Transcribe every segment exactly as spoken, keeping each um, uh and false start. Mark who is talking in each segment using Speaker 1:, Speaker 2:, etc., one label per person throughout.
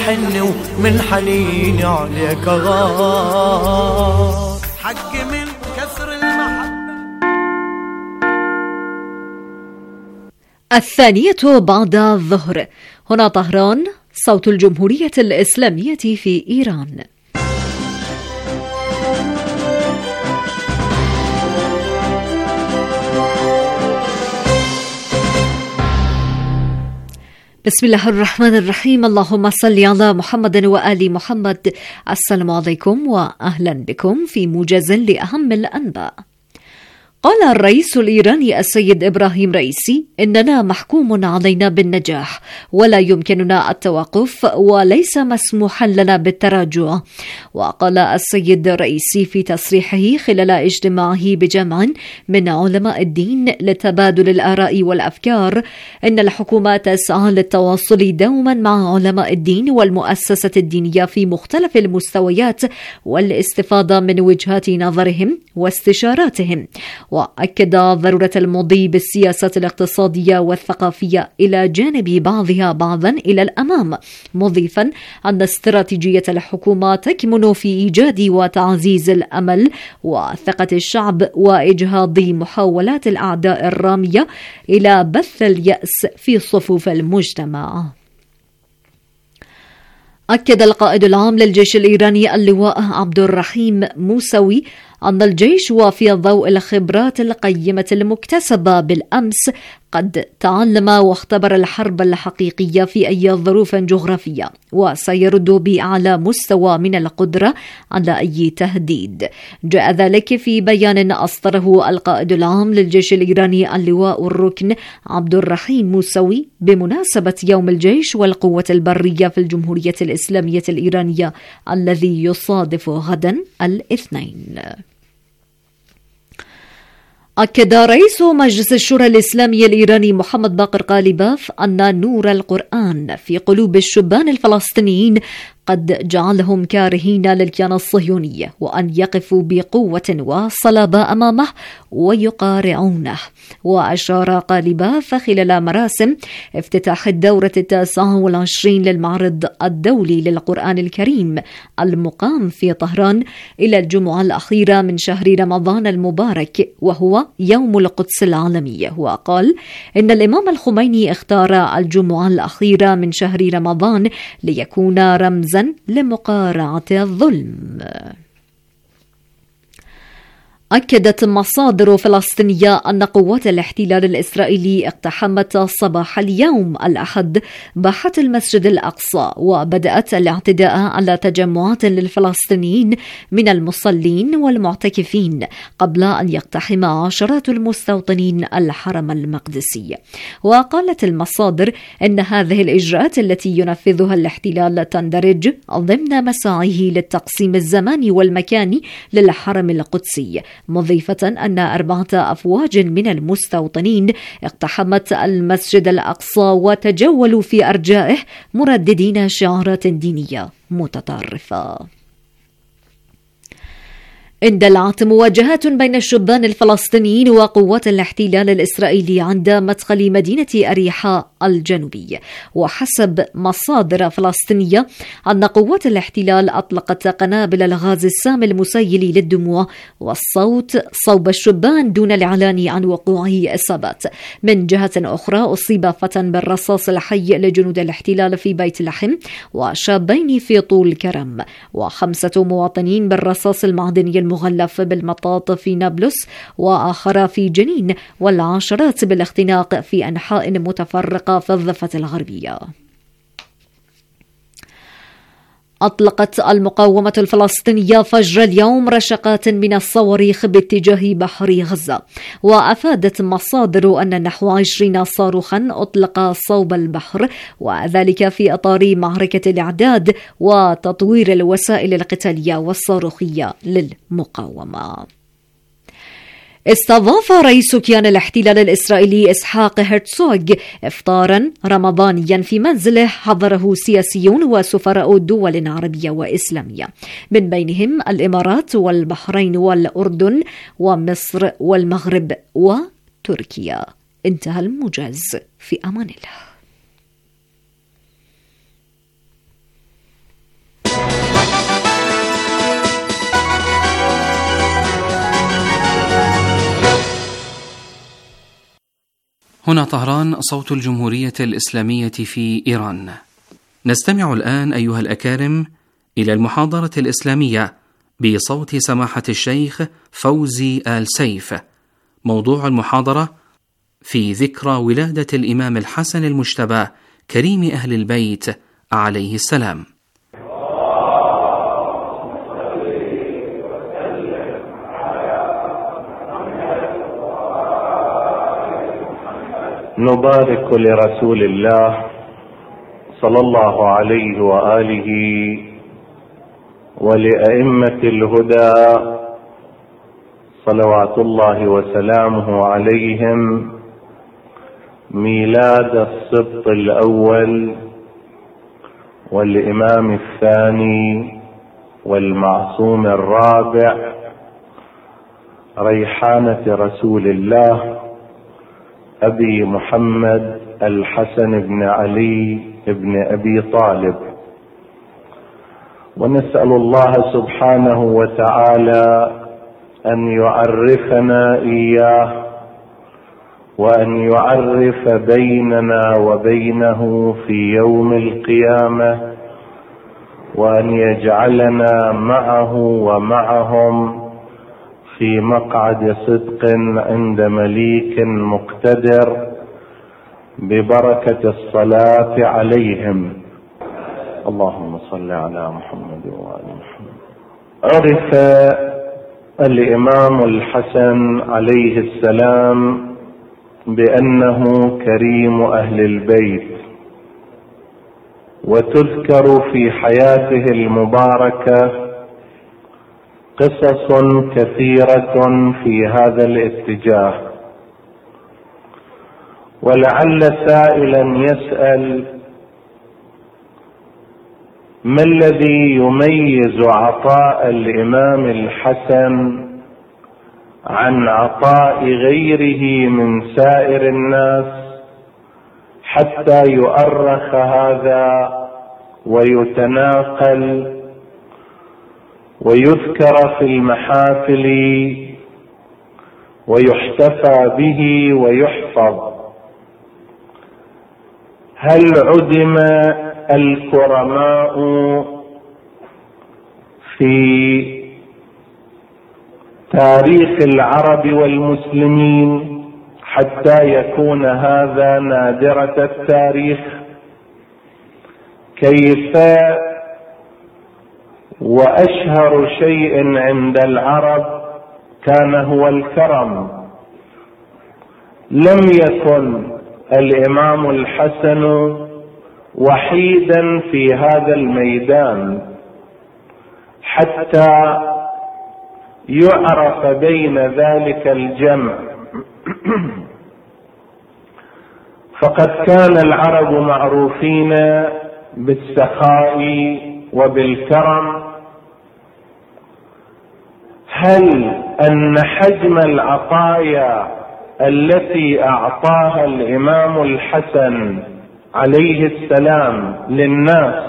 Speaker 1: حني ومن حنيني عليك غار، حقي من كسر المحبة.
Speaker 2: الثانية بعد الظهر. هنا طهران، صوت الجمهورية الإسلامية في إيران. بسم الله الرحمن الرحيم. اللهم صل على محمد وآل محمد. السلام عليكم وأهلا بكم في موجز لأهم الأنباء. قال الرئيس الإيراني السيد إبراهيم رئيسي: إننا محكوم علينا بالنجاح ولا يمكننا التوقف وليس مسموحا لنا بالتراجع. وقال السيد رئيسي في تصريحه خلال اجتماعه بجمع من علماء الدين لتبادل الآراء والأفكار إن الحكومة تسعى للتواصل دوما مع علماء الدين والمؤسسة الدينية في مختلف المستويات والاستفادة من وجهات نظرهم واستشاراتهم. وأكد ضرورة المضي بالسياسة الاقتصادية والثقافية إلى جانب بعضها بعضا إلى الأمام، مضيفا أن استراتيجية الحكومة تكمن في إيجاد وتعزيز الأمل وثقة الشعب وإجهاض محاولات الأعداء الرامية إلى بث اليأس في صفوف المجتمع. أكد القائد العام للجيش الإيراني اللواء عبد الرحيم موسوي أن الجيش وفي ضوء الخبرات القيمة المكتسبة بالأمس قد تعلم واختبر الحرب الحقيقية في أي ظروف جغرافية، وسيرد بأعلى مستوى من القدرة على أي تهديد. جاء ذلك في بيان أصدره القائد العام للجيش الإيراني اللواء الركن عبد الرحيم موسوي بمناسبة يوم الجيش والقوة البرية في الجمهورية الإسلامية الإيرانية الذي يصادف غدا الاثنين. أكد رئيس مجلس الشورى الإسلامي الإيراني محمد باقر قالباف أن نور القرآن في قلوب الشبان الفلسطينيين قد جعلهم كارهين للكيان الصهيوني، وأن يقفوا بقوة وصلابة أمامه ويقارعونه. وأشار قالباف خلال مراسم افتتاح الدورة التاسعة والعشرين للمعرض الدولي للقرآن الكريم المقام في طهران إلى الجمعة الأخيرة من شهر رمضان المبارك، وهو يوم القدس العالمي. وقال إن الإمام الخميني اختار الجمعة الأخيرة من شهر رمضان ليكون رمزا لمقارعة الظلم. أكدت مصادر فلسطينية أن قوات الاحتلال الإسرائيلي اقتحمت صباح اليوم الأحد باحة المسجد الأقصى، وبدأت الاعتداء على تجمعات للفلسطينيين من المصلين والمعتكفين قبل أن يقتحم عشرات المستوطنين الحرم المقدسي. وقالت المصادر أن هذه الإجراءات التي ينفذها الاحتلال تندرج ضمن مساعيه للتقسيم الزماني والمكاني للحرم القدسي، مضيفة أن أربعة أفواج من المستوطنين اقتحمت المسجد الأقصى وتجولوا في أرجائه مرددين شعارات دينية متطرفة. اندلعت مواجهات بين الشبان الفلسطينيين وقوات الاحتلال الإسرائيلي عند مدخل مدينة أريحا الجنوبي. وحسب مصادر فلسطينية أن قوات الاحتلال أطلقت قنابل الغاز السام المسيل للدموع والصوت صوب الشبان دون الإعلان عن وقوع إصابات. من جهة أخرى أصيب فتى بالرصاص الحي لجنود الاحتلال في بيت لحم، وشابين في طول كرم، وخمسة مواطنين بالرصاص المعدني المغلف بالمطاط في نابلس، وآخر في جنين، والعشرات بالاختناق في أنحاء متفرقة في الضفة الغربية. أطلقت المقاومة الفلسطينية فجر اليوم رشقات من الصواريخ باتجاه بحر غزة، وأفادت مصادر أن نحو عشرين صاروخا أطلق صوب البحر، وذلك في إطار معركة الإعداد وتطوير الوسائل القتالية والصاروخية للمقاومة. استضاف رئيس كيان الاحتلال الإسرائيلي إسحاق هرتسوغ إفطارا رمضانيا في منزله حضره سياسيون وسفراء دول عربية وإسلامية، من بينهم الإمارات والبحرين والأردن ومصر والمغرب وتركيا. انتهى الموجز، في أمان الله.
Speaker 3: هنا طهران، صوت الجمهورية الإسلامية في إيران. نستمع الآن أيها الأكارم إلى المحاضرة الإسلامية بصوت سماحة الشيخ فوزي آل سيف. موضوع المحاضرة: في ذكرى ولادة الإمام الحسن المجتبى كريم أهل البيت عليه السلام.
Speaker 4: نبارك لرسول الله صلى الله عليه وآله ولأئمة الهدى صلوات الله وسلامه عليهم ميلاد السبط الأول والإمام الثاني والمعصوم الرابع، ريحانة رسول الله أبي محمد الحسن بن علي بن أبي طالب. ونسأل الله سبحانه وتعالى أن يعرفنا إياه، وأن يعرف بيننا وبينه في يوم القيامة، وأن يجعلنا معه ومعهم في مقعد صدق عند مليك مقتدر ببركة الصلاة عليهم. اللهم صل على محمد وآل محمد. عرف الإمام الحسن عليه السلام بأنه كريم أهل البيت، وتذكر في حياته المباركة قصص كثيرة في هذا الاتجاه. ولعل سائلا يسأل: ما الذي يميز عطاء الإمام الحسن عن عطاء غيره من سائر الناس حتى يؤرخ هذا ويتناقل ويذكر في المحافل ويحتفى به ويحفظ؟ هل عدم الكرماء في تاريخ العرب والمسلمين حتى يكون هذا نادرة التاريخ؟ كيف وأشهر شيء عند العرب كان هو الكرم؟ لم يكن الإمام الحسن وحيدا في هذا الميدان حتى يعرف بين ذلك الجمع. فقد كان العرب معروفين بالسخاء وبالكرم. هل أن حجم العطايا التي أعطاها الإمام الحسن عليه السلام للناس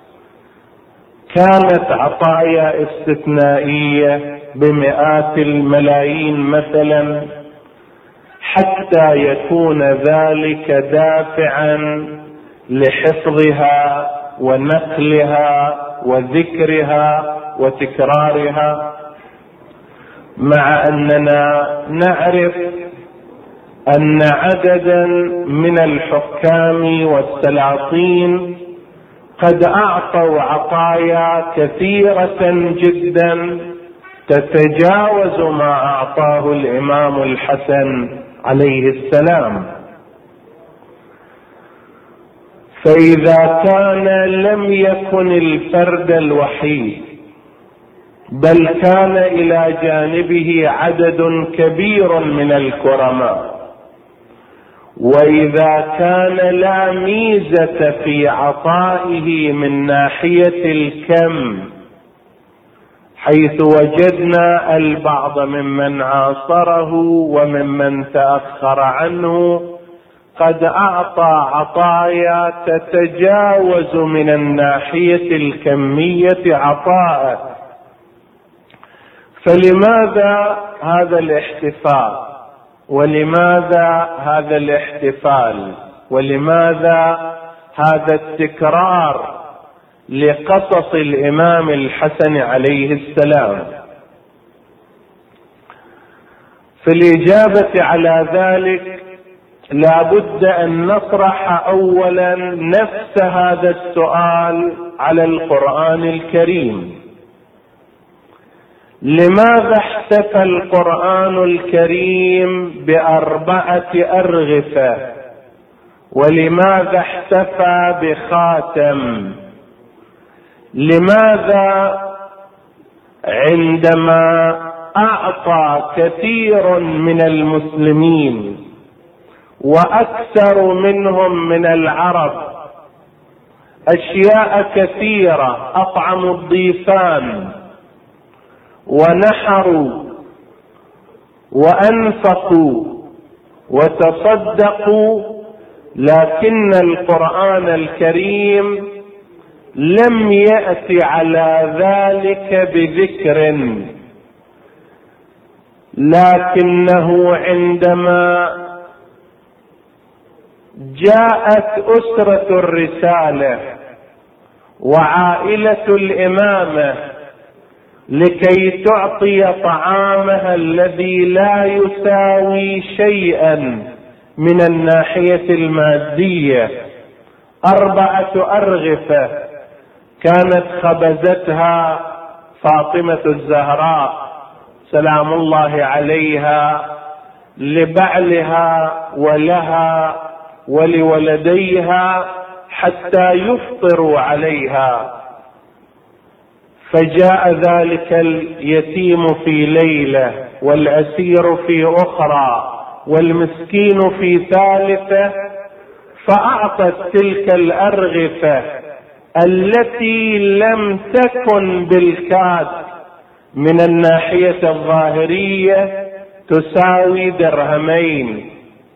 Speaker 4: كانت عطايا استثنائية بمئات الملايين مثلا، حتى يكون ذلك دافعا لحفظها ونقلها وذكرها وتكرارها؟ مع أننا نعرف أن عددا من الحكام والسلاطين قد أعطوا عطايا كثيرة جدا تتجاوز ما أعطاه الإمام الحسن عليه السلام. فإذا كان لم يكن الفرد الوحيد، بل كان إلى جانبه عدد كبير من الكرماء، وإذا كان لا ميزة في عطائه من ناحية الكم، حيث وجدنا البعض ممن عاصره وممن تأخر عنه قد أعطى عطايا تتجاوز من الناحية الكمية عطاء، فلماذا هذا الاحتفاء ولماذا هذا الاحتفال؟ ولماذا هذا التكرار لقصص الإمام الحسن عليه السلام؟ في الإجابة على ذلك لا بد أن نطرح أولا نفس هذا السؤال على القرآن الكريم. لماذا احتفى القرآن الكريم بأربعة أرغفة؟ ولماذا احتفى بخاتم؟ لماذا عندما أعطى كثير من المسلمين وأكثر منهم من العرب أشياء كثيرة، أطعموا الضيفان ونحروا وأنفقوا وتصدقوا، لكن القرآن الكريم لم يأتي على ذلك بذكر، لكنه عندما جاءت أسرة الرسالة وعائلة الإمامة لكي تعطي طعامها الذي لا يساوي شيئا من الناحية المادية، أربعة أرغفة كانت خبزتها فاطمة الزهراء سلام الله عليها لبعلها ولها ولولديها حتى يفطروا عليها. فجاء ذلك اليتيم في ليلة والأسير في أخرى والمسكين في ثالثة، فأعطت تلك الأرغفة التي لم تكن بالكاد من الناحية الظاهرية تساوي درهمين.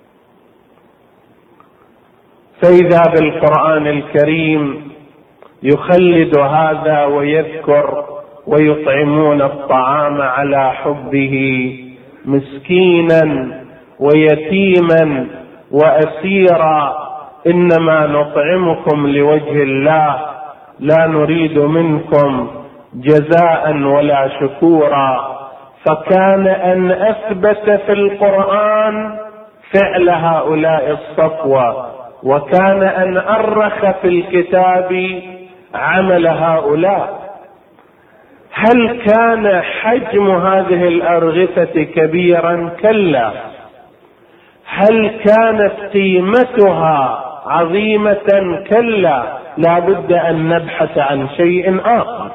Speaker 4: فإذا بالقرآن الكريم يخلد هذا ويذكر ويطعمون الطعام على حبه مسكينا ويتيما وأسيرا، إنما نطعمكم لوجه الله لا نريد منكم جزاء ولا شكورا. فكان أن أثبت في القرآن فعل هؤلاء الصفوة، وكان أن أرخ في الكتاب عمل هؤلاء. هل كان حجم هذه الأرغفة كبيرا؟ كلا. هل كانت قيمتها عظيمة؟ كلا. لا بد أن نبحث عن شيء آخر.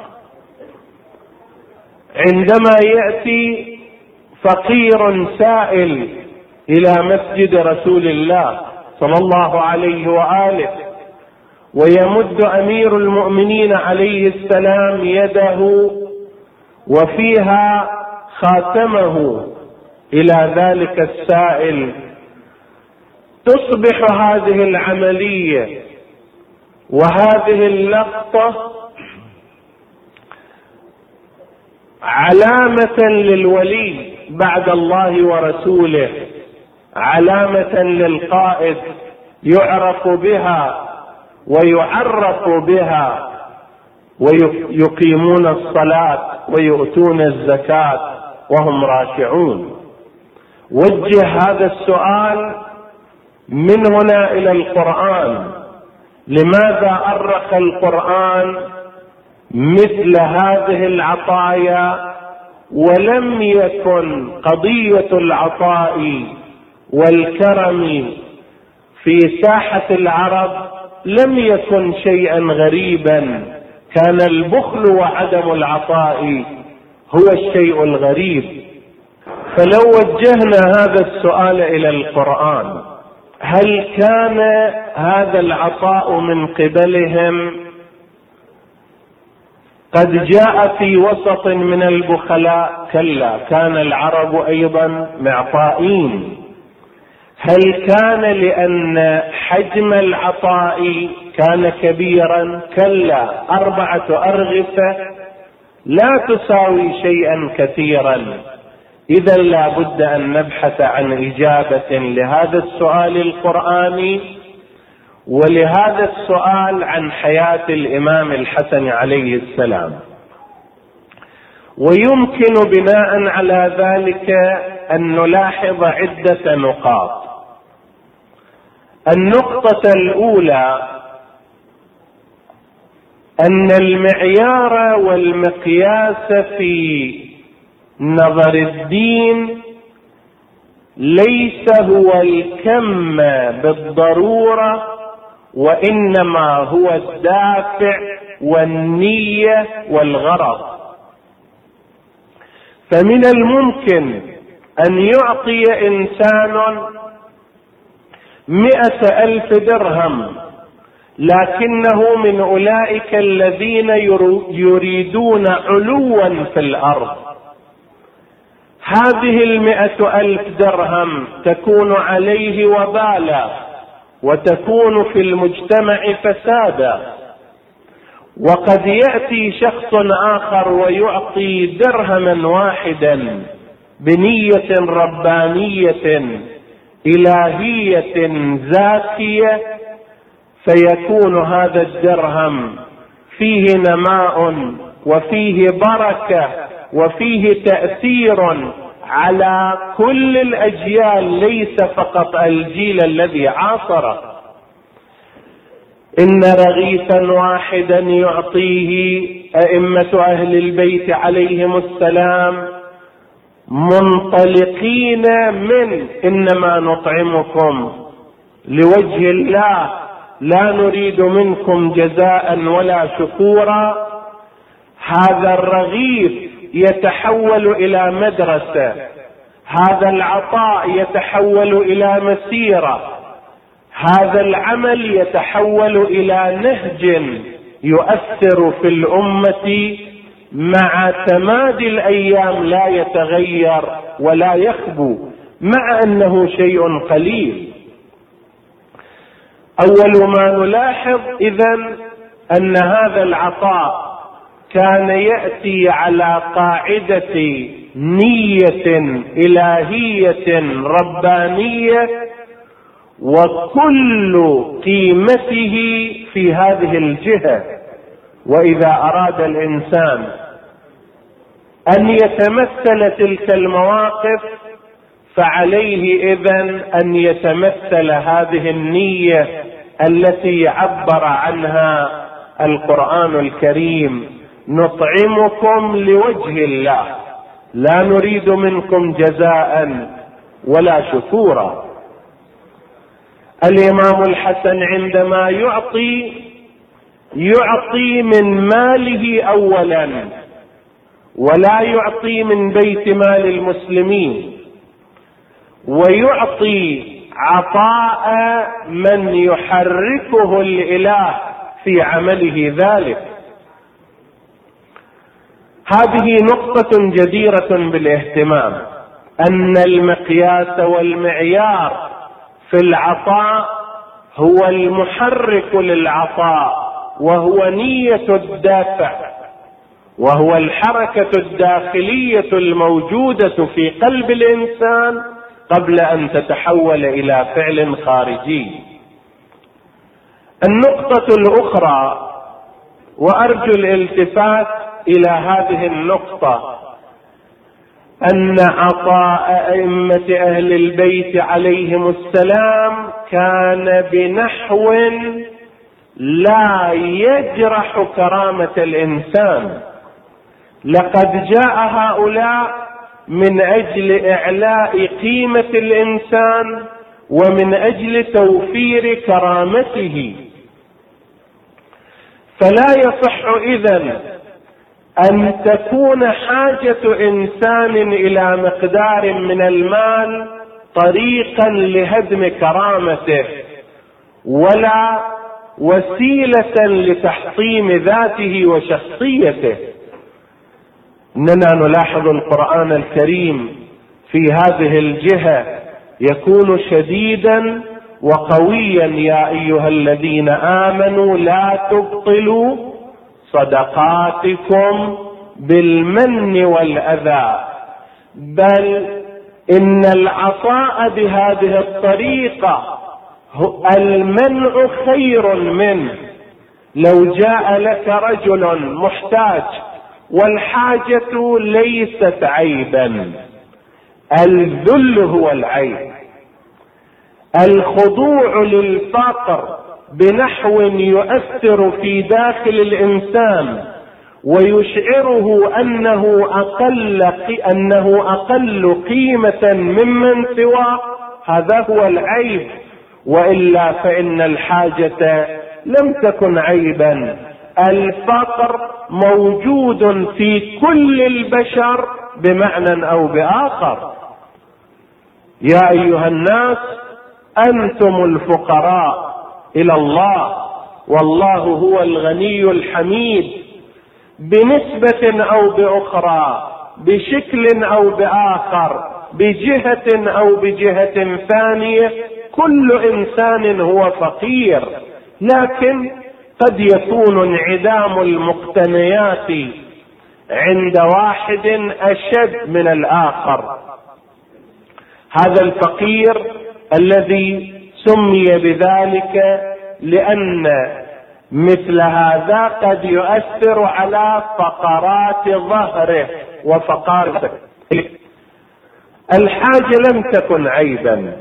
Speaker 4: عندما يأتي فقير سائل إلى مسجد رسول الله صلى الله عليه وآله ويمد أمير المؤمنين عليه السلام يده وفيها خاتمه إلى ذلك السائل، تصبح هذه العملية وهذه اللقطة علامة للولي بعد الله ورسوله، علامة للقائد يعرف بها ويعرف بها، ويقيمون الصلاة ويؤتون الزكاة وهم راكعون. وجه هذا السؤال من هنا إلى القرآن: لماذا أرخ القرآن مثل هذه العطايا ولم يكن قضية العطاء والكرم في ساحة العرب لم يكن شيئا غريبا؟ كان البخل وعدم العطاء هو الشيء الغريب. فلو وجهنا هذا السؤال إلى القرآن: هل كان هذا العطاء من قبلهم قد جاء في وسط من البخلاء؟ كلا، كان العرب أيضا معطائين. هل كان لأن حجم العطاء كان كبيرا؟ كلا، أربعة أرغفة لا تساوي شيئا كثيرا، إذا لا بد أن نبحث عن إجابة لهذا السؤال القرآني ولهذا السؤال عن حياة الإمام الحسن عليه السلام. ويمكن بناء على ذلك أن نلاحظ عدة نقاط. النقطة الأولى أن المعيار والمقياس في نظر الدين ليس هو الكم بالضرورة، وإنما هو الدافع والنية والغرض. فمن الممكن أن يعطي إنسان مئة ألف درهم لكنه من أولئك الذين يريدون علوا في الأرض. هذه المئة ألف درهم تكون عليه وبالا وتكون في المجتمع فسادا. وقد يأتي شخص آخر ويعطي درهما واحدا بنية ربانية إلهية زاكية، فيكون هذا الدرهم فيه نماء وفيه بركة وفيه تأثير على كل الأجيال، ليس فقط الجيل الذي عاصره. إن رغيفا واحدا يعطيه أئمة أهل البيت عليهم السلام منطلقين من إنما نطعمكم لوجه الله لا نريد منكم جزاء ولا شكورا. هذا الرغيف يتحول إلى مدرسة، هذا العطاء يتحول إلى مسيرة، هذا العمل يتحول إلى نهج يؤثر في الأمة مع تمادي الأيام، لا يتغير ولا يخبو، مع أنه شيء قليل. أول ما نلاحظ إذن أن هذا العطاء كان يأتي على قاعدة نية إلهية ربانية، وكل قيمته في هذه الجهة. وإذا أراد الإنسان أن يتمثل تلك المواقف فعليه إذن أن يتمثل هذه النية التي عبر عنها القرآن الكريم: نطعمكم لوجه الله لا نريد منكم جزاء ولا شكورا. الإمام الحسن عندما يعطي يعطي من ماله أولا، ولا يعطي من بيت مال المسلمين، ويعطي عطاء من يحركه الإله في عمله ذلك. هذه نقطة جديرة بالاهتمام، أن المقياس والمعيار في العطاء هو المحرك للعطاء، وهو نية الدافع، وهو الحركة الداخلية الموجودة في قلب الإنسان قبل أن تتحول إلى فعل خارجي. النقطة الأخرى، وأرجو الالتفات إلى هذه النقطة، أن عطاء أئمة أهل البيت عليهم السلام كان بنحو لا يجرح كرامة الإنسان. لقد جاء هؤلاء من أجل إعلاء قيمة الإنسان ومن أجل توفير كرامته. فلا يصح إذن أن تكون حاجة إنسان إلى مقدار من المال طريقا لهدم كرامته، ولا وسيلة لتحطيم ذاته وشخصيته. إننا نلاحظ القرآن الكريم في هذه الجهة يكون شديدا وقويا: يا أيها الذين آمنوا لا تبطلوا صدقاتكم بالمن والأذى. بل إن العطاء بهذه الطريقة المنع خير منه. لو جاء لك رجل محتاج والحاجة ليست عيبا، الذل هو العيب. الخضوع للفقر بنحو يؤثر في داخل الإنسان ويشعره أنه أقل أنه أقل قيمة ممن سواه، هذا هو العيب، وإلا فإن الحاجة لم تكن عيبا. الفقر موجود في كل البشر بمعنى أو بآخر. يا أيها الناس أنتم الفقراء إلى الله والله هو الغني الحميد، بنسبة أو بأخرى، بشكل أو بآخر، بجهة أو بجهة ثانية، كل إنسان هو فقير، لكن قد يكون انعدام المقتنيات عند واحد أشد من الآخر. هذا الفقير الذي سمي بذلك لأن مثل هذا قد يؤثر على فقرات ظهره وفقارته. الحاجة لم تكن عيبا،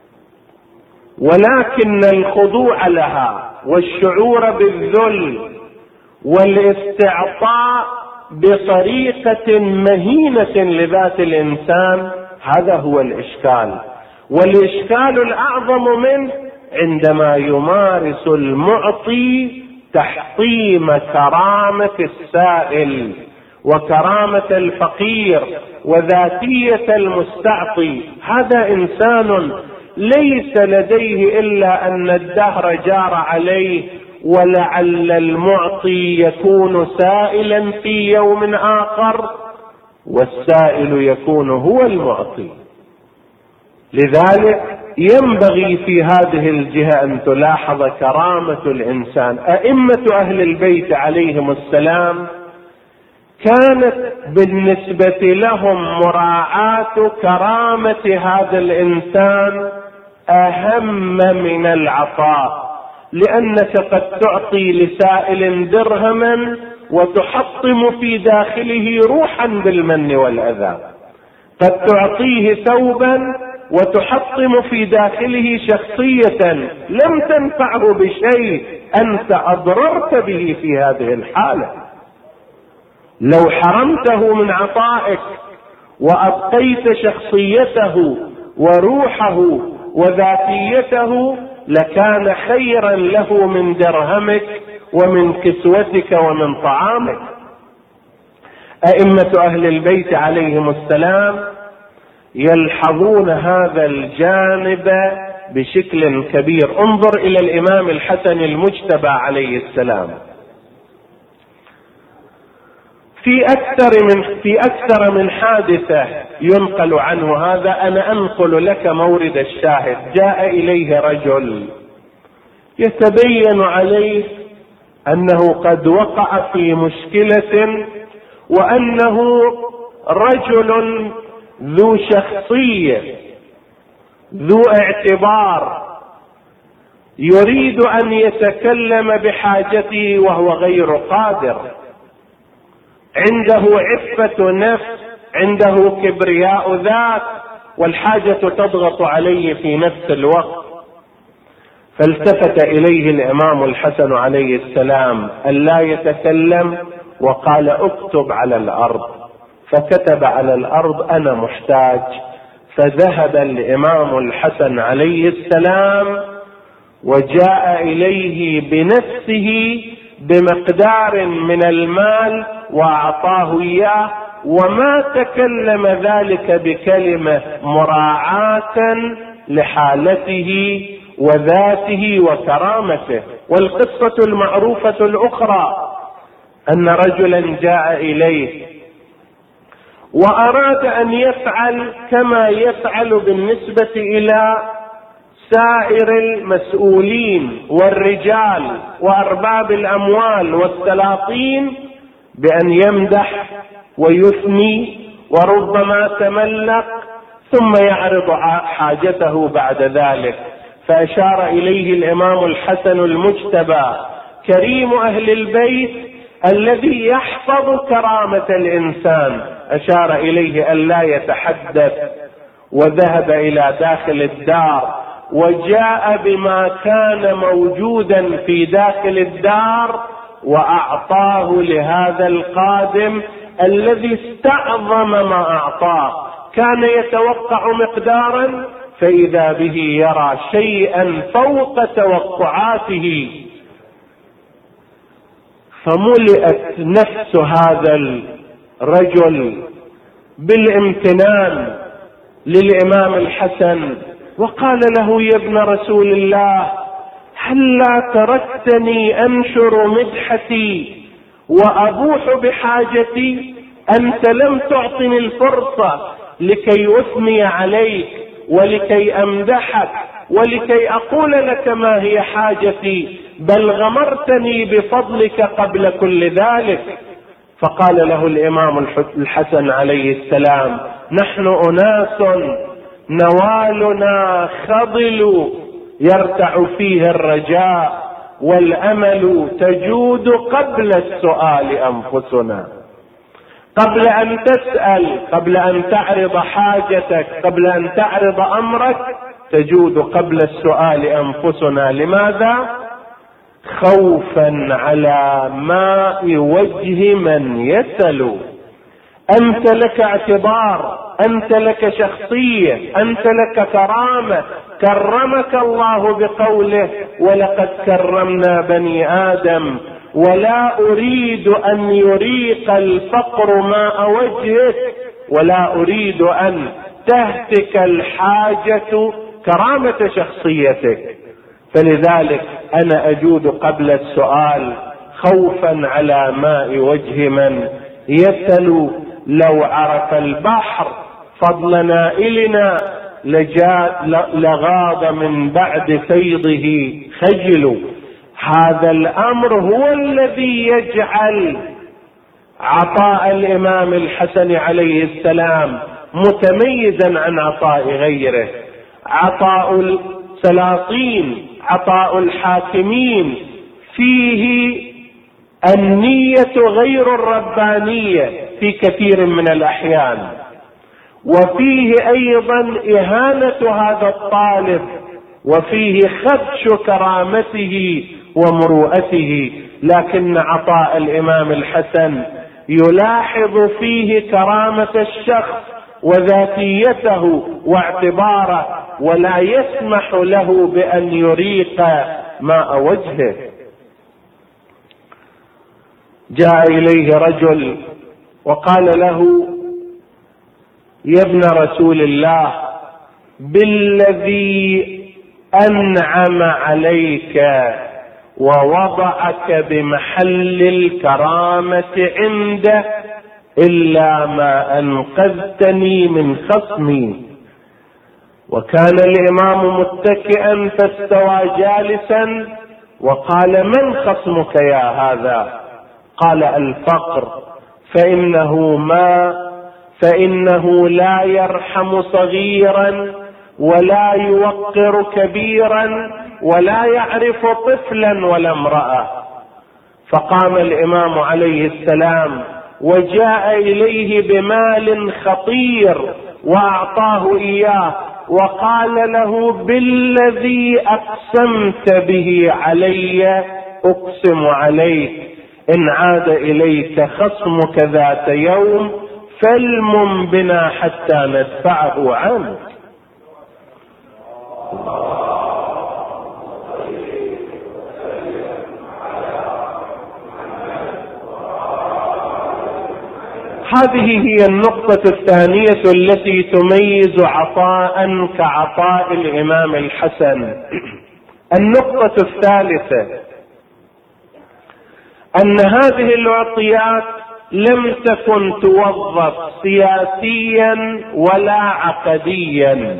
Speaker 4: ولكن الخضوع لها والشعور بالذل والاستعطاء بطريقة مهينة لذات الإنسان، هذا هو الإشكال. والإشكال الأعظم منه عندما يمارس المعطي تحطيم كرامة السائل وكرامة الفقير وذاتية المستعطي. هذا إنسان ليس لديه إلا أن الدهر جار عليه، ولعل المعطي يكون سائلا في يوم آخر والسائل يكون هو المعطي. لذلك ينبغي في هذه الجهة أن تلاحظ كرامة الإنسان. أئمة أهل البيت عليهم السلام كانت بالنسبة لهم مراعاة كرامة هذا الإنسان أهم من العطاء، لأنك قد تعطي لسائل درهما وتحطم في داخله روحا بالمن والأذى، قد تعطيه ثوبا وتحطم في داخله شخصية لم تنفعه بشيء، أنت أضررت به في هذه الحالة. لو حرمته من عطائك وأبقيت شخصيته وروحه وذاتيته لكان خيرا له من درهمك ومن كسوتك ومن طعامك. أئمة أهل البيت عليهم السلام يلحظون هذا الجانب بشكل كبير. انظر إلى الإمام الحسن المجتبى عليه السلام، في أكثر من في أكثر من حادثة ينقل عنه هذا. أنا أنقل لك مورد الشاهد. جاء إليه رجل يتبين عليه أنه قد وقع في مشكلة، وأنه رجل ذو شخصية ذو اعتبار، يريد أن يتكلم بحاجته وهو غير قادر، عنده عفة نفس، عنده كبرياء ذات، والحاجة تضغط عليه في نفس الوقت. فالتفت إليه الإمام الحسن عليه السلام ألا يتكلم، وقال اكتب على الأرض. فكتب على الأرض أنا محتاج. فذهب الإمام الحسن عليه السلام وجاء إليه بنفسه بمقدار من المال وأعطاه إياه، وما تكلم ذلك بكلمة مراعاة لحالته وذاته وكرامته. والقصة المعروفة الأخرى أن رجلا جاء إليه وأراد أن يفعل كما يفعل بالنسبة إلى سائر المسؤولين والرجال وأرباب الأموال والسلاطين، بأن يمدح ويثني وربما تملق، ثم يعرض حاجته بعد ذلك. فأشار إليه الإمام الحسن المجتبى كريم أهل البيت الذي يحفظ كرامة الإنسان، أشار إليه أن لا يتحدث، وذهب إلى داخل الدار وجاء بما كان موجودا في داخل الدار وأعطاه لهذا القادم الذي استعظم ما أعطاه. كان يتوقع مقدارا فإذا به يرى شيئا فوق توقعاته، فملئت نفس هذا الرجل بالامتنان للإمام الحسن، وقال له: يا ابن رسول الله، هلا تركتني أنشر مدحتي وأبوح بحاجتي؟ أنت لم تعطني الفرصة لكي أثني عليك ولكي أمدحك ولكي أقول لك ما هي حاجتي، بل غمرتني بفضلك قبل كل ذلك. فقال له الإمام الحسن عليه السلام: نحن أناس نوالنا خضل يرتع فيه الرجاء والأمل تجود قبل السؤال أنفسنا. قبل أن تسأل، قبل أن تعرض حاجتك، قبل أن تعرض أمرك، تجود قبل السؤال أنفسنا. لماذا؟ خوفا على ماء وجه من يسأل. أنت لك اعتبار، أنت لك شخصية، أنت لك كرامة، كرمك الله بقوله: ولقد كرمنا بني آدم. ولا أريد أن يريق الفقر ماء وجهك، ولا أريد أن تهتك الحاجة كرامة شخصيتك. فلذلك أنا أجود قبل السؤال خوفا على ماء وجه من يسأل. لو عرف البحر فضل نائلنا لغاض من بعد فيضه خجل. هذا الأمر هو الذي يجعل عطاء الإمام الحسن عليه السلام متميزا عن عطاء غيره. عطاء السلاطين، عطاء الحاكمين، فيه النية غير الربانية في كثير من الأحيان، وفيه أيضا إهانة هذا الطالب، وفيه خدش كرامته ومروءته. لكن عطاء الإمام الحسن يلاحظ فيه كرامة الشخص وذاتيته واعتباره، ولا يسمح له بأن يريق ماء وجهه. جاء إليه رجل وقال له: يا ابن رسول الله، بالذي أنعم عليك ووضعك بمحل الكرامة عنده إلا ما أنقذتني من خصمي. وكان الإمام متكئا فاستوى جالسا وقال: من خصمك يا هذا؟ قال: الفقر، فإنه ما فإنه لا يرحم صغيرا ولا يوقر كبيرا ولا يعرف طفلا ولا امرأة. فقام الإمام عليه السلام وجاء إليه بمال خطير وأعطاه إياه، وقال له: بالذي أقسمت به علي أقسم عليك، إن عاد إليك خصمك ذات يوم فالمم بنا حتى ندفعه عنك. هذه هي النقطة الثانية التي تميز عطاء كعطاء الإمام الحسن. النقطة الثالثة أن هذه العطيات لم تكن توظف سياسيا ولا عقديا.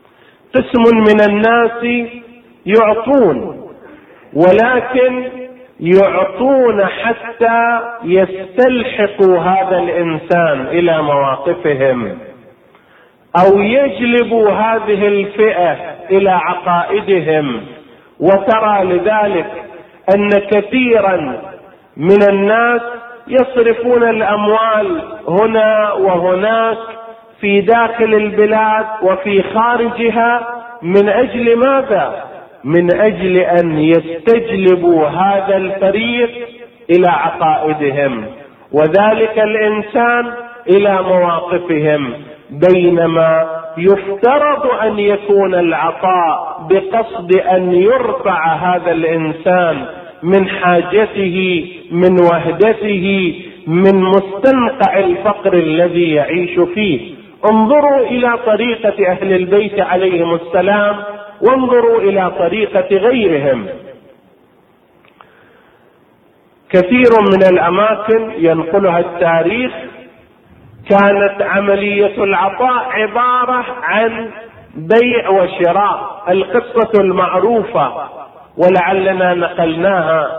Speaker 4: قسم من الناس يعطون، ولكن يعطون حتى يستلحقوا هذا الإنسان إلى مواقفهم، أو يجلبوا هذه الفئة إلى عقائدهم. وترى لذلك أن كثيرا من الناس يصرفون الأموال هنا وهناك في داخل البلاد وفي خارجها من أجل ماذا؟ من أجل أن يستجلبوا هذا الفريق إلى عقائدهم وذلك الإنسان إلى مواقفهم، بينما يفترض أن يكون العطاء بقصد أن يرفع هذا الإنسان من حاجته، من وهدته، من مستنقع الفقر الذي يعيش فيه. انظروا إلى طريقة أهل البيت عليهم السلام، وانظروا إلى طريقة غيرهم. كثير من الأماكن ينقلها التاريخ كانت عملية العطاء عبارة عن بيع وشراء، القصة المعروفة ولعلنا نقلناها،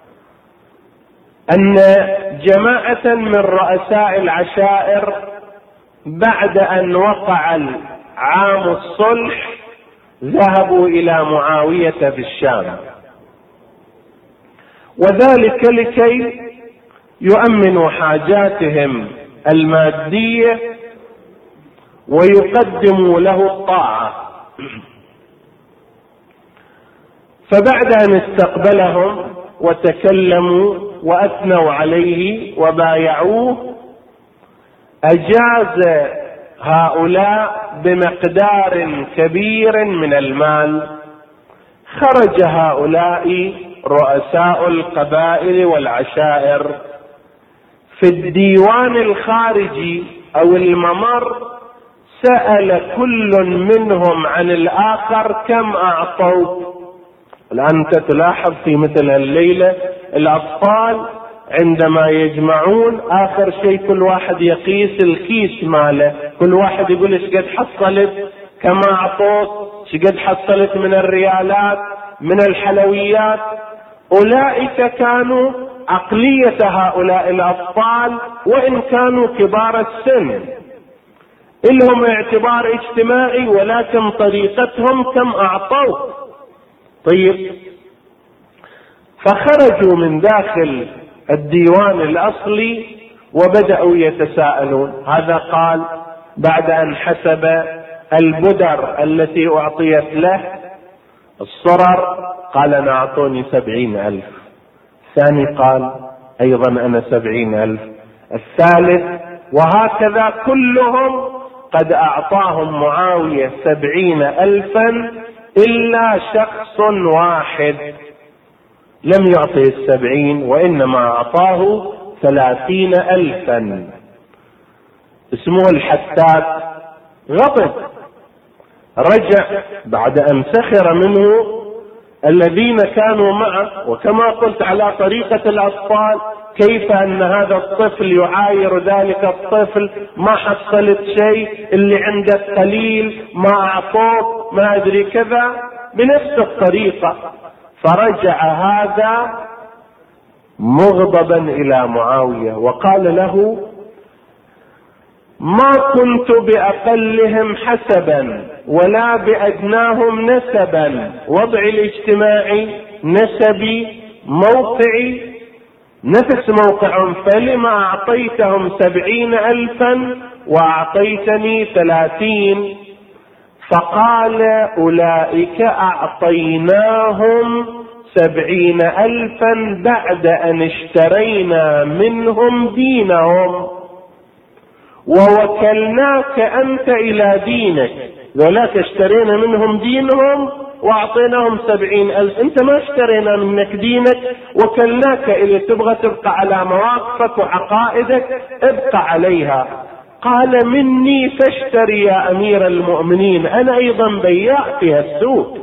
Speaker 4: أن جماعة من رؤساء العشائر بعد أن وقع عام الصلح ذهبوا إلى معاوية في الشام، وذلك لكي يؤمنوا حاجاتهم المادية ويقدموا له الطاعة. فبعد أن استقبلهم وتكلموا وأثنوا عليه وبايعوه، أجاز هؤلاء بمقدار كبير من المال. خرج هؤلاء رؤساء القبائل والعشائر في الديوان الخارجي أو الممر، سأل كل منهم عن الآخر كم أعطوا. الآن أنت تلاحظ في مثل الليلة الأطفال عندما يجمعون آخر شيء كل واحد يقيس الكيس ماله، كل واحد يقول ايش قد حصلت، كما أعطوت، ايش قد حصلت من الريالات، من الحلويات. أولئك كانوا عقلية هؤلاء الأطفال وإن كانوا كبار السن، إلهم اعتبار اجتماعي، ولكن طريقتهم كم أعطوا. طيب، فخرجوا من داخل الديوان الأصلي وبدأوا يتساءلون. هذا قال بعد أن حسب البدر التي أعطيت له الصرر، قال أنا أعطوني سبعين ألف. الثاني قال أيضا أنا سبعين ألف. الثالث، وهكذا كلهم قد أعطاهم معاوية سبعين ألفا إلا شخص واحد لم يعطه السبعين، وإنما أعطاه ثلاثين ألفا، اسمه الحتات. غضب، رجع بعد أن سخر منه الذين كانوا معه، وكما قلت على طريقة الأطفال، كيف أن هذا الطفل يعاير ذلك الطفل، ما حصلت شيء، اللي عندك قليل، ما أعطوك، ما أدري كذا، بنفس الطريقة. فرجع هذا مغضبا إلى معاوية وقال له ما كنت بأقلهم حسبا ولا بأدناهم نسبا، وضعي الاجتماعي، نسبي، موقعي نفس موقعهم، فلما أعطيتهم سبعين ألفا وأعطيتني ثلاثين؟ فقال أولئك أعطيناهم سبعين ألفا بعد أن اشترينا منهم دينهم ووكلناك أنت إلى دينك. ذولاك اشترينا منهم دينهم وأعطيناهم سبعين ألف، أنت ما اشترينا منك دينك، وكلناك إلى تبغى تبقى على مواقفك وعقائدك، ابقى عليها. قال مني فاشتري يا أمير المؤمنين، أنا أيضا بياع في السوق.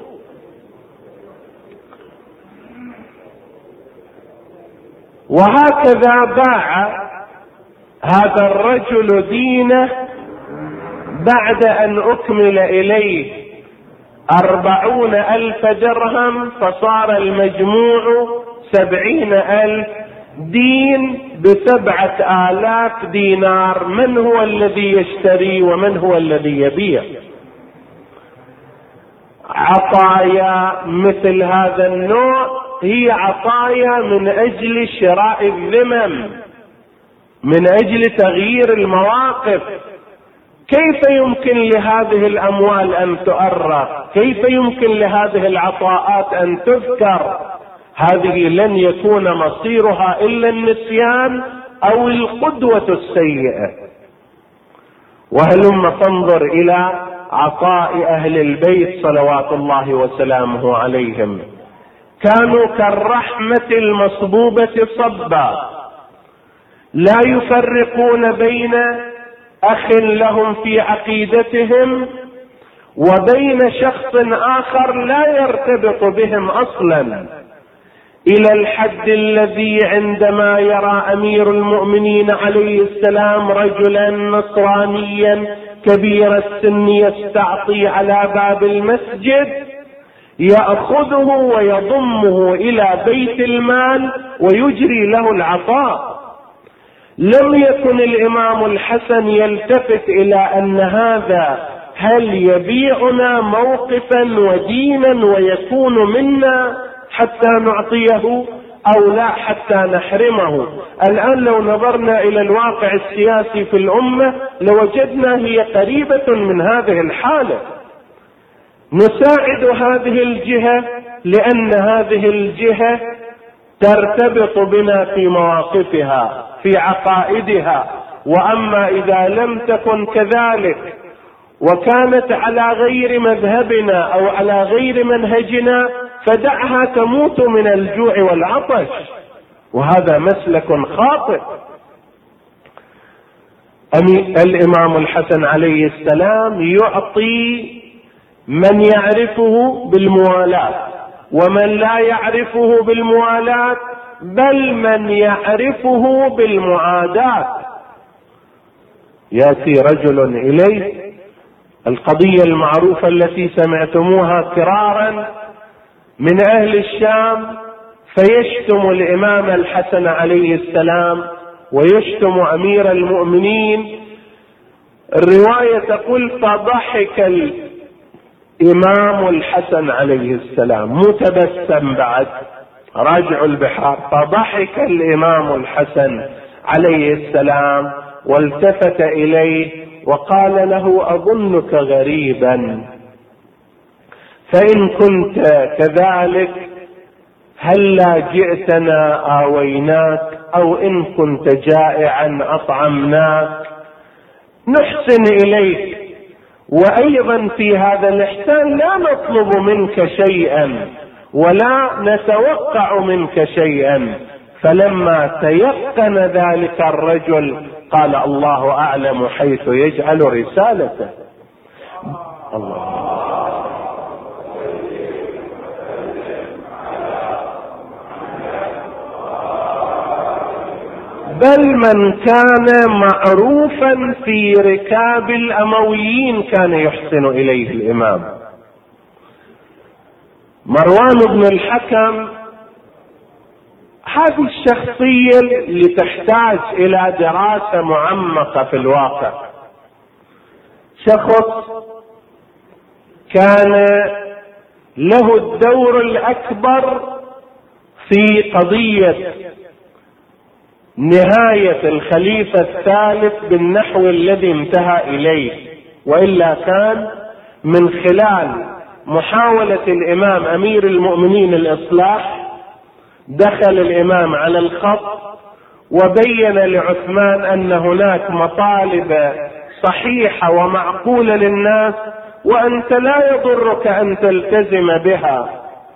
Speaker 4: وهكذا باع هذا الرجل دينه بعد أن أكمل إليه أربعون ألف درهم، فصار المجموع سبعين ألف دين بسبعة آلاف دينار، من هو الذي يشتري ومن هو الذي يبيع؟ عطايا مثل هذا النوع هي عطايا من أجل شراء الذمم، من أجل تغيير المواقف. كيف يمكن لهذه الأموال أن تؤرخ؟ كيف يمكن لهذه العطاءات أن تذكر؟ هذه لن يكون مصيرها إلا النسيان أو القدوة السيئة. وهلم تنظر إلى عطاء أهل البيت صلوات الله وسلامه عليهم، كانوا كالرحمة المصبوبة صبا، لا يفرقون بين أخ لهم في عقيدتهم وبين شخص آخر لا يرتبط بهم أصلا، إلى الحد الذي عندما يرى أمير المؤمنين عليه السلام رجلا نصرانيا كبير السن يستعطي على باب المسجد يأخذه ويضمه إلى بيت المال ويجري له العطاء. لم يكن الإمام الحسن يلتفت إلى أن هذا هل يبيعنا موقفا ودينا ويكون منا حتى نعطيه أو لا حتى نحرمه. الآن لو نظرنا إلى الواقع السياسي في الأمة لوجدنا هي قريبة من هذه الحالة. نساعد هذه الجهة لأن هذه الجهة ترتبط بنا في مواقفها في عقائدها، وأما إذا لم تكن كذلك وكانت على غير مذهبنا أو على غير منهجنا فدعها تموت من الجوع والعطش، وهذا مسلك خاطئ. الإمام الحسن عليه السلام يعطي من يعرفه بالموالاة ومن لا يعرفه بالموالاة، بل من يعرفه بالمعاداة. يأتي رجل إليه، القضية المعروفة التي سمعتموها كرارا من أهل الشام، فيشتم الإمام الحسن عليه السلام ويشتم أمير المؤمنين. الرواية تقول فضحك الإمام الحسن عليه السلام متبسم بعد، راجع البحار، فضحك الإمام الحسن عليه السلام والتفت إليه وقال له أظنك غريبا، فإن كنت كذلك هلا جئتنا آويناك، أو إن كنت جائعا أطعمناك، نحسن إليك، وأيضا في هذا الإحسان لا نطلب منك شيئا ولا نتوقع منك شيئا. فلما تيقن ذلك الرجل قال الله أعلم حيث يجعل رسالته. الله بل من كان معروفا في ركاب الأمويين كان يحسن إليه الإمام. مروان بن الحكم، هذه الشخصية اللي تحتاج إلى دراسة معمقة في الواقع. شخص كان له الدور الأكبر في قضية نهاية الخليفة الثالث بالنحو الذي انتهى إليه، وإلا كان من خلال محاولة الإمام أمير المؤمنين الإصلاح دخل الإمام على الخط وبين لعثمان أن هناك مطالب صحيحة ومعقولة للناس وأنت لا يضرك أن تلتزم بها،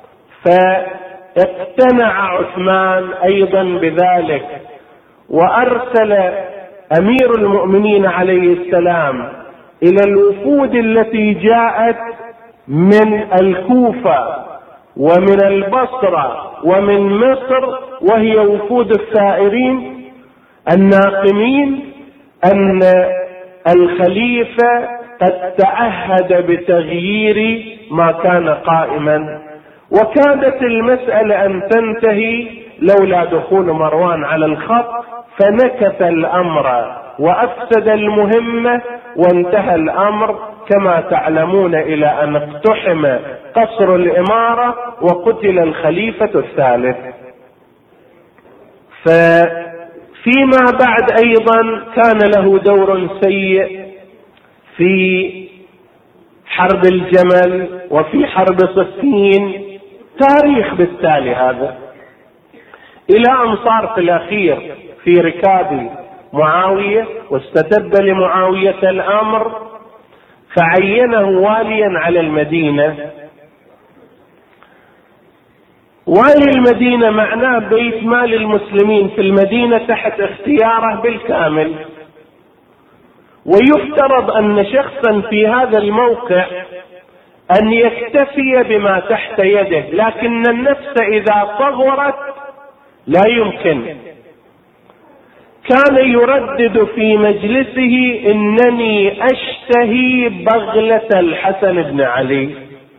Speaker 4: فاقتنع عثمان أيضا بذلك، وأرسل أمير المؤمنين عليه السلام إلى الوفود التي جاءت من الكوفة ومن البصرة ومن مصر، وهي وفود الثائرين الناقمين، أن الخليفة قد تعهد بتغيير ما كان قائما، وكادت المسألة أن تنتهي لولا دخول مروان على الخط فنكث الأمر وأفسد المهمة وانتهى الأمر كما تعلمون إلى أن اقتحم قصر الإمارة وقتل الخليفة الثالث. ففيما بعد أيضا كان له دور سيء في حرب الجمل وفي حرب صفين، تاريخ بالتالي هذا، إلى أن صار في الأخير في ركاب معاوية واستتب لمعاوية الأمر فعينه واليا على المدينة. والي المدينة معناه بيت مال المسلمين في المدينة تحت اختياره بالكامل، ويفترض أن شخصا في هذا الموقع أن يكتفي بما تحت يده، لكن النفس إذا صغرت لا يمكن. كان يردد في مجلسه إنني أشتهي بغلة الحسن بن علي.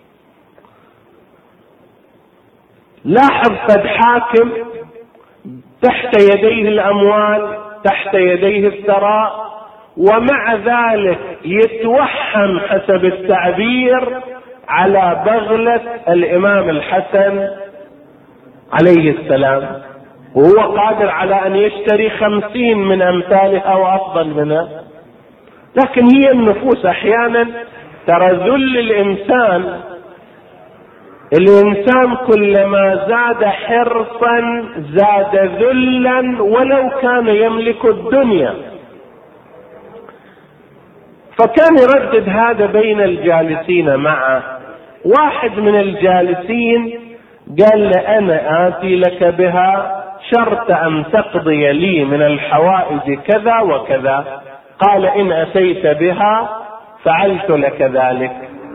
Speaker 4: لاحظ قد حاكم تحت يديه الأموال، تحت يديه الثراء، ومع ذلك يتوحم حسب التعبير على بغلة الإمام الحسن عليه السلام، وهو قادر على أن يشتري خمسين من أمثاله أو أفضل منها. لكن هي النفوس أحيانا ترى ذل الإنسان، الإنسان كلما زاد حرصا زاد ذلا ولو كان يملك الدنيا. فكان يردد هذا بين الجالسين معه. واحد من الجالسين قال له أنا آتي لك بها شرط أن تقضي لي من الحوائج كذا وكذا. قال إن أتيت بها فعلت لك ذلك.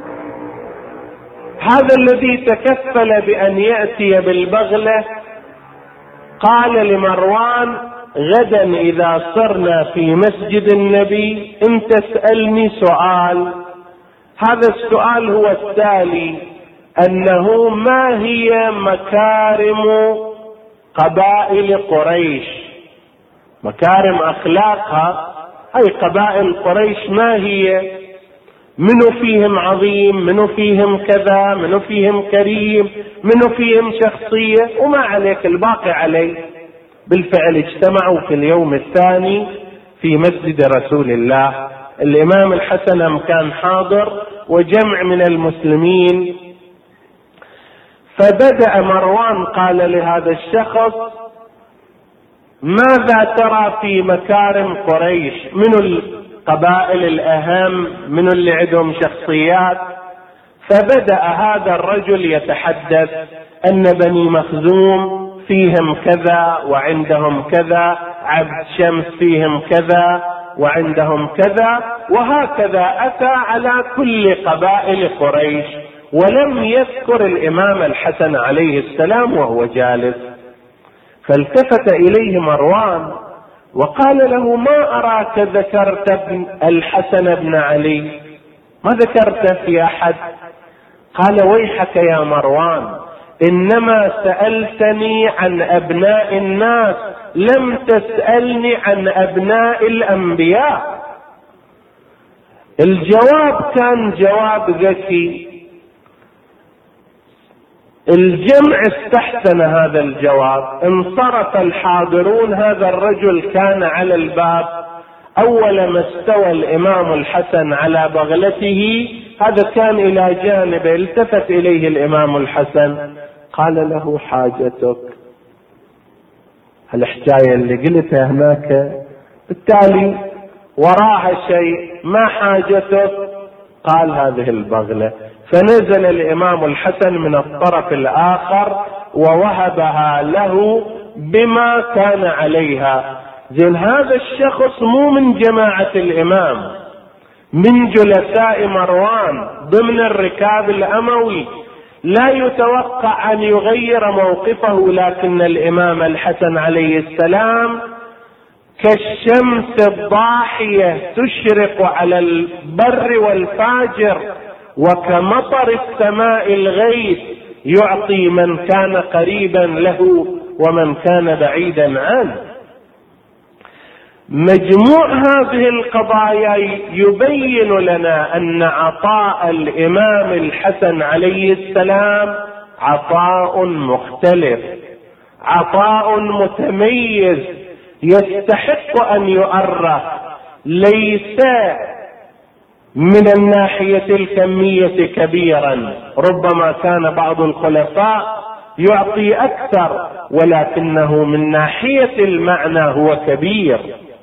Speaker 4: هذا الذي تكفل بأن يأتي بالبغلة قال لمروان غدا إذا صرنا في مسجد النبي أنت تسألني سؤال. هذا السؤال هو التالي: أنه ما هي مكارم قبائل قريش، مكارم أخلاقها أي قبائل قريش ما هي، منو فيهم عظيم، منو فيهم كذا، منو فيهم كريم، منو فيهم شخصية، وما عليك الباقي عليه. بالفعل اجتمعوا في اليوم الثاني في مسجد رسول الله. الإمام الحسن كان حاضر وجمع من المسلمين. فبدأ مروان قال لهذا الشخص: ماذا ترى في مكارم قريش؟ من القبائل الأهم؟ من اللي عندهم شخصيات؟ فبدأ هذا الرجل يتحدث أن بني مخزوم فيهم كذا وعندهم كذا، عبد شمس فيهم كذا وعندهم كذا، وهكذا أتى على كل قبائل قريش، ولم يذكر الإمام الحسن عليه السلام وهو جالس. فالتفت إليه مروان وقال له: ما أراك ذكرت ابن الحسن بن علي، ما ذكرت في أحد؟ قال: ويحك يا مروان، إنما سألتني عن أبناء الناس، لم تسألني عن أبناء الأنبياء. الجواب كان جواب ذكي. الجمع استحسن هذا الجواب. انصرف الحاضرون. هذا الرجل كان على الباب. أول ما استوى الإمام الحسن على بغلته هذا كان إلى جانبه. التفت إليه الإمام الحسن قال له: حاجتك؟ الحكاية اللي قلتها هناك بالتالي وراها شيء، ما حاجتك؟ قال: هذه البغلة. فنزل الإمام الحسن من الطرف الآخر ووهبها له بما كان عليها. زين، هذا الشخص مو من جماعة الإمام، من جلساء مروان ضمن الركاب الأموي، لا يتوقع أن يغير موقفه. لكن الإمام الحسن عليه السلام كالشمس الضاحية تشرق على البر والفاجر، وكمطر السماء الغيث يعطي من كان قريبا له ومن كان بعيدا عنه. مجموع هذه القضايا يبين لنا أن عطاء الإمام الحسن عليه السلام عطاء مختلف، عطاء متميز يستحق أن يؤرخ، ليس من الناحية الكمية كبيرا، ربما كان بعض الخلفاء يعطي أكثر، ولكنه من ناحية المعنى هو كبير.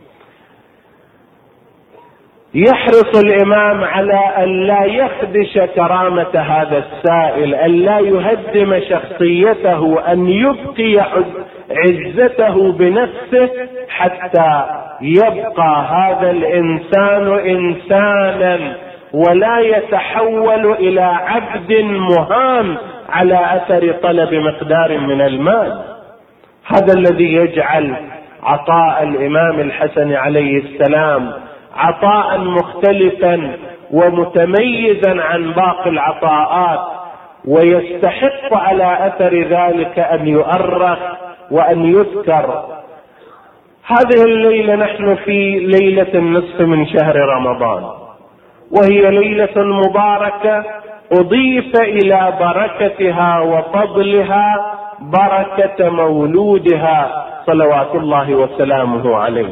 Speaker 4: يحرص الإمام على أن لا يخدش كرامة هذا السائل، أن لا يهدم شخصيته، أن يبقي عزته بنفسه حتى يبقى هذا الإنسان إنسانا ولا يتحول إلى عبد مهان على أثر طلب مقدار من المال. هذا الذي يجعل عطاء الإمام الحسن عليه السلام عطاء مختلفا ومتميزا عن باقي العطاءات، ويستحق على أثر ذلك أن يؤرخ وأن يذكر. هذه الليلة نحن في ليلة النصف من شهر رمضان، وهي ليلة مباركة أضيف إلى بركتها وفضلها بركة مولودها صلوات الله وسلامه عليه.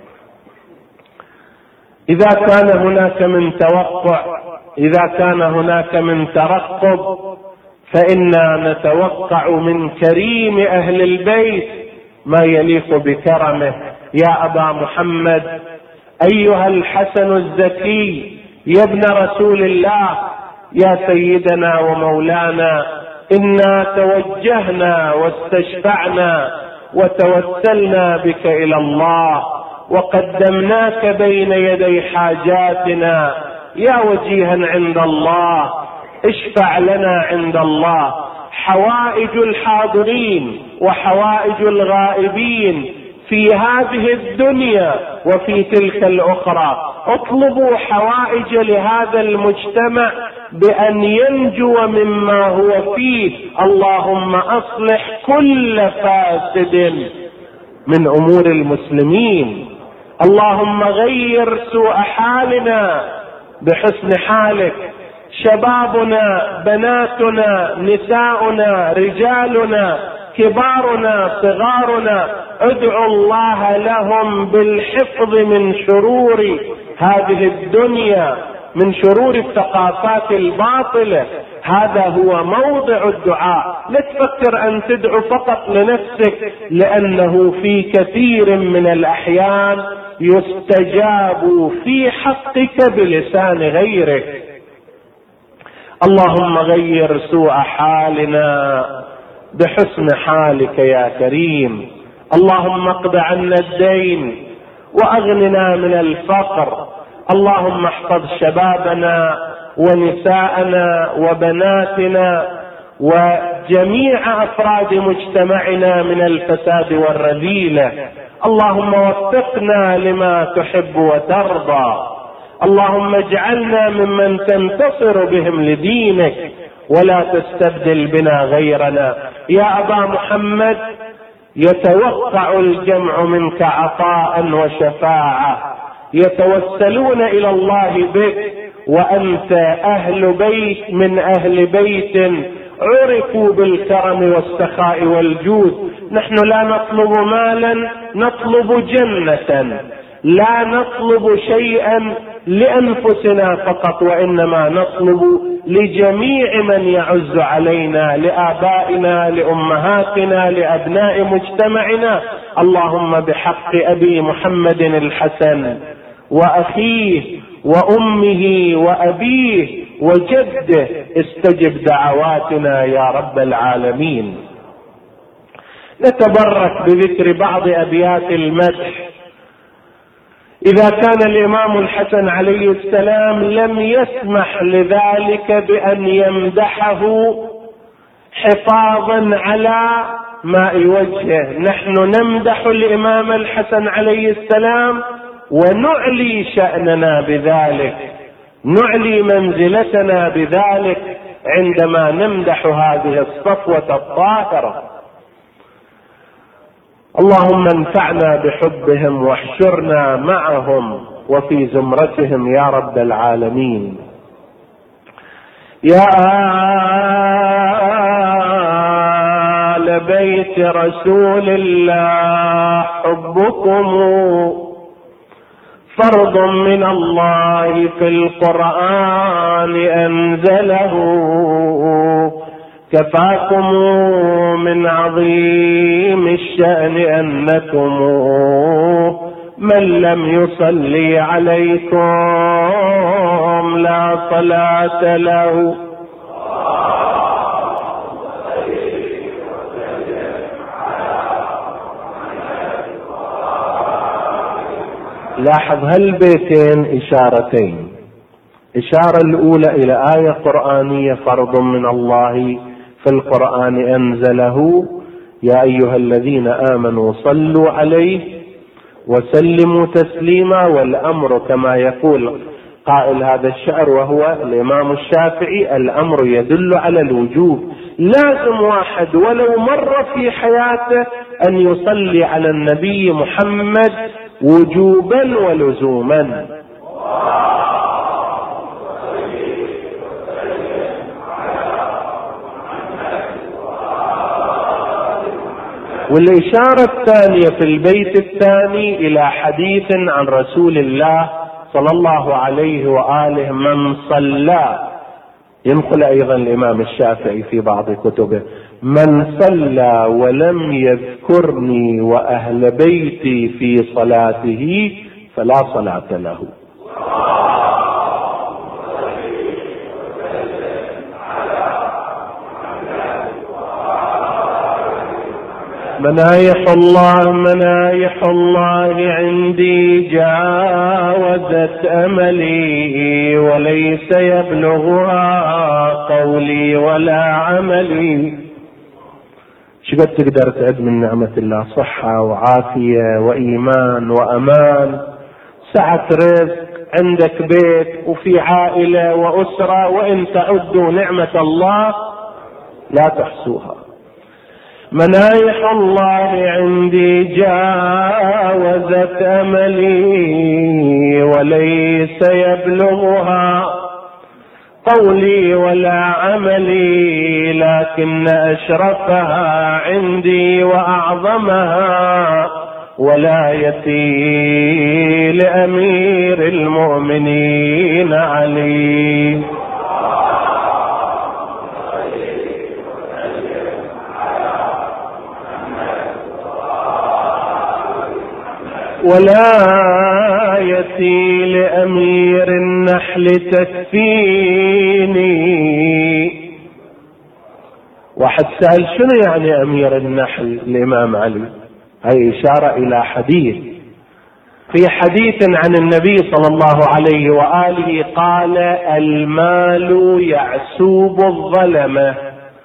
Speaker 4: إذا كان هناك من توقع، إذا كان هناك من ترقب، فإنا نتوقع من كريم أهل البيت ما يليق بكرمه. يا أبا محمد، أيها الحسن الزكي، يا ابن رسول الله، يا سيدنا ومولانا، إنا توجهنا واستشفعنا وتوسلنا بك إلى الله وقدمناك بين يدي حاجاتنا يا وجيها عند الله، اشفع لنا عند الله حوائج الحاضرين وحوائج الغائبين في هذه الدنيا وفي تلك الأخرى. اطلبوا حوائج لهذا المجتمع بأن ينجو مما هو فيه. اللهم أصلح كل فاسد من أمور المسلمين. اللهم غير سوء حالنا بحسن حالك. شبابنا، بناتنا، نساؤنا، رجالنا، كبارنا، صغارنا، ادعوا الله لهم بالحفظ من شرور هذه الدنيا، من شرور الثقافات الباطلة. هذا هو موضع الدعاء. لا تفكر أن تدعو فقط لنفسك، لأنه في كثير من الأحيان يستجاب في حقك بلسان غيرك. اللهم غير سوء حالنا بحسن حالك يا كريم. اللهم اقض عنا الدين واغننا من الفقر. اللهم احفظ شبابنا ونساءنا وبناتنا وجميع افراد مجتمعنا من الفساد والرذيلة. اللهم وفقنا لما تحب وترضى. اللهم اجعلنا ممن تنتصر بهم لدينك ولا تستبدل بنا غيرنا. يا أبا محمد، يتوقع الجمع منك عطاء وشفاعة، يتوسلون إلى الله بك، وأنت أهل بيت من أهل بيت عرفوا بالكرم والسخاء والجود. نحن لا نطلب مالا، نطلب جنة. لا نطلب شيئا لأنفسنا فقط، وإنما نطلب لجميع من يعز علينا، لآبائنا، لأمهاتنا، لأبناء مجتمعنا. اللهم بحق أبي محمد الحسن وأخيه وأمه وأبيه وجده استجب دعواتنا يا رب العالمين. نتبرك بذكر بعض أبيات المدح. إذا كان الإمام الحسن عليه السلام لم يسمح لذلك بأن يمدحه حفاظا على ماء وجهه، نحن نمدح الإمام الحسن عليه السلام ونعلي شأننا بذلك، نعلي منزلتنا بذلك عندما نمدح هذه الصفوة الطاهرة. اللهم انفعنا بحبهم واحشرنا معهم وفي زمرتهم يا رب العالمين. يا آل بيت رسول الله حبكم فرض من الله في القرآن أنزله، كفاكم من عظيم الشأن أنكم من لم يصلي عليكم لا صلاة له. لاحظ هالبيتين إشارتين، إشارة الأولى إلى آية قرآنية فرض من الله في القرآن أنزله، يا أيها الذين آمنوا صلوا عليه وسلموا تسليما، والأمر كما يقول قائل هذا الشعر وهو الإمام الشافعي الأمر يدل على الوجوب، لازم واحد ولو مرة في حياته أن يصلي على النبي محمد وجوبا ولزوما. والإشارة الثانية في البيت الثاني إلى حديث عن رسول الله صلى الله عليه وآله من صلى، ينقل أيضا الإمام الشافعي في بعض كتبه من صلى ولم يذكرني وأهل بيتي في صلاته فلا صلاة له. منايح الله منايح الله عندي جاوزت أملي، وليس يبلغها قولي ولا عملي. شقد تقدر تعد من نعمة الله؟ صحة وعافية وإيمان وأمان، سعة رزق، عندك بيت وفي عائلة وأسرة، وإن تعدوا نعمة الله لا تحصوها. منايح الله عندي جاوزت أملي، وليس يبلغها قولي ولا عملي، لكن أشرفها عندي وأعظمها ولايتي لأمير المؤمنين علي. ولايتي لأمير النحل تكفيني. واحد سأل شنو يعني أمير النحل الإمام علي؟ هي إشارة إلى حديث، في حديث عن النبي صلى الله عليه وآله قال المال يعسوب الظلمة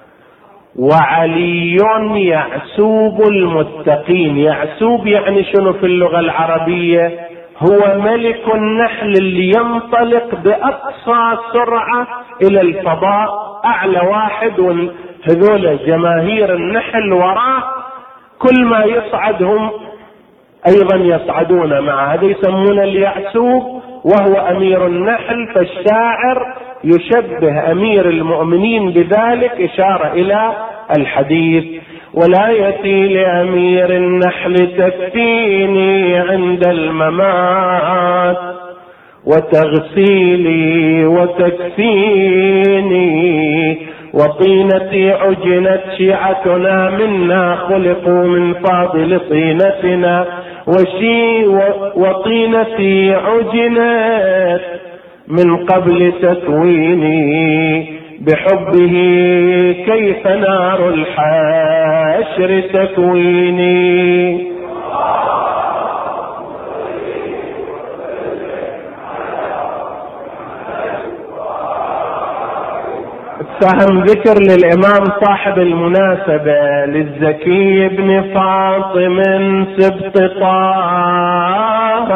Speaker 4: وعلي يعسوب المتقين. يعسوب يعني شنو في اللغة العربية؟ هو ملك النحل اللي ينطلق بأقصى سرعة إلى الفضاء، أعلى واحد، وهذول جماهير النحل وراه، كل ما يصعدهم أيضا يصعدون معه، هذا يسمونه اليعسوب وهو أمير النحل. فالشاعر يشبه أمير المؤمنين بذلك إشارة إلى الحديث. ولايتي لأمير النحل تكفيني عند الممات، وتغسيلي وتكفيني، وطينتي عجنت شيعتنا منا خلقوا من فاضل طينتنا، وشي وطينتي عجنت من قبل تكويني، بحبه كيف نار الحشر تكويني. فهم ذكر للإمام صاحب المناسبة للزكي بن فاطم سبط طه،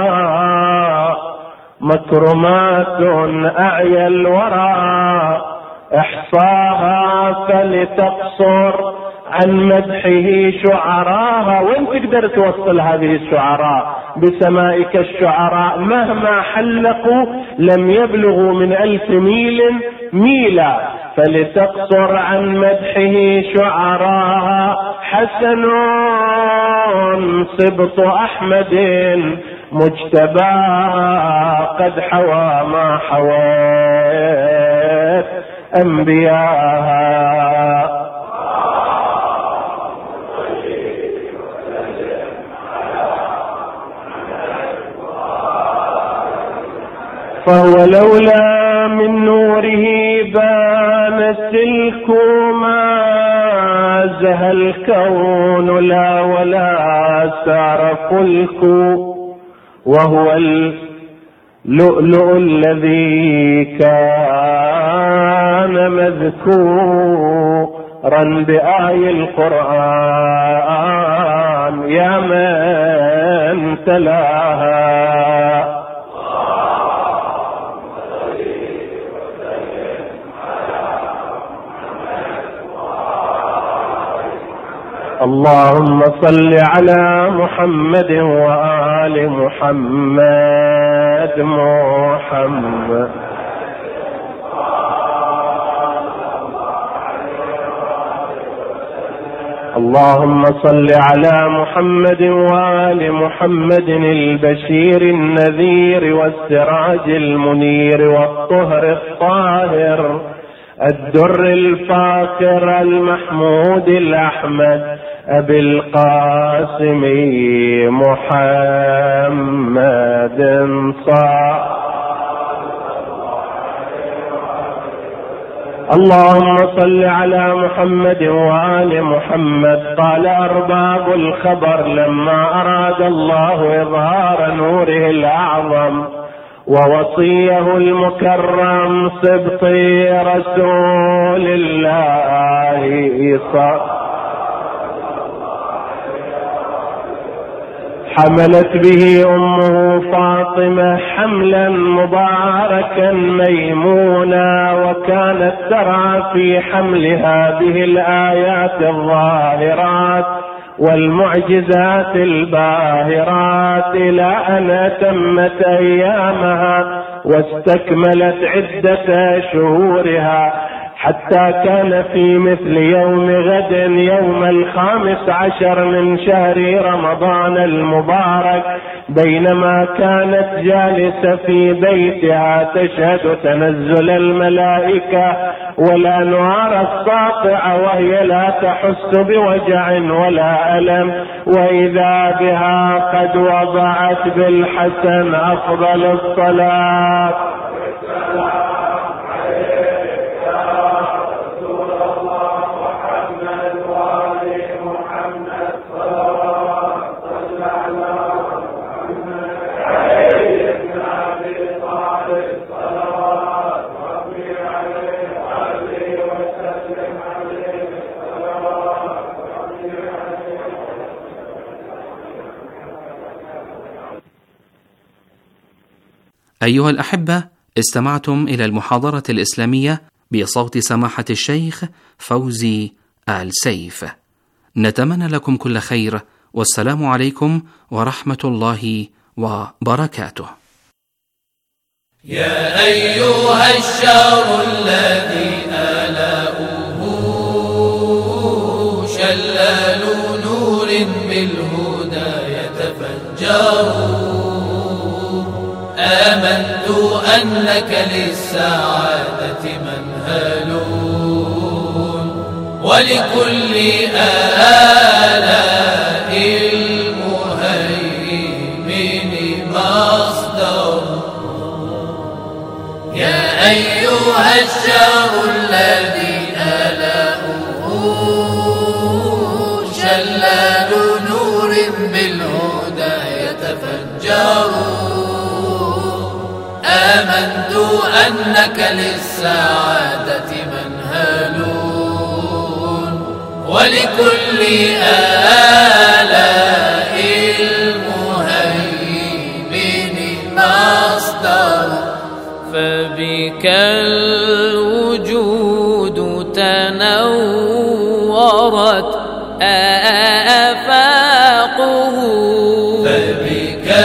Speaker 4: مكرمات أعيا الورى احصاها فلتقصر عن مدحه شعراها. وين تقدر توصل هذه الشعراء بسمائك الشعراء؟ مهما حلقوا لم يبلغوا من ألف ميل ميلا. فلتقصر عن مدحه شعراها حسن سبط أحمد مجتبى قد حوى ما حويت أنبياها. فهو لولا من نوره بان السلك ما زهى الكون لا ولا سار فلك. وهو اللؤلؤ الذي كان مذكورا بآي القرآن يا من تلاها. اللهم صل على محمد وآل محمد محمد. اللهم صل على محمد وآل محمد البشير النذير والسراج المنير والطهر الطاهر الدر الفاخر المحمود الأحمد أبي القاسم محمد صلى. اللهم صل على محمد وآل محمد. قال أرباب الخبر لما أراد الله إظهار نوره الأعظم ووصيه المكرم سبط رسول الله صلى حملت به أمه فاطمة حملا مباركا ميمونا. وكانت ترى في حمل هذه الآيات الظاهرات والمعجزات الباهرات إلى أن تمت أيامها واستكملت عدة شهورها، حتى كان في مثل يوم غد يوم الخامس عشر من شهر رمضان المبارك بينما كانت جالسة في بيتها تشهد تنزل الملائكة والأنوار الساطعة وهي لا تحس بوجع ولا ألم، وإذا بها قد وضعت بالحسن أفضل الصلاة
Speaker 3: أيها الأحبة، استمعتم إلى المحاضرة الإسلامية بصوت سماحة الشيخ فوزي آل سيف. نتمنى لكم كل خير، والسلام عليكم ورحمة الله وبركاته.
Speaker 5: يا أيها الشهر الذي آلاؤه شلال نور بالهدى يتفجر، آمنت أنك للسعادة منهل ولكل آلاء المهيمن مصدر. يا أيها الشهر الذي آلاؤه شلال نور بالهدى يتفجر، آمنت أنك للسعادة منهل ولكل آلاء المهيمن مصدر. فبك الوجود تنورت
Speaker 6: آه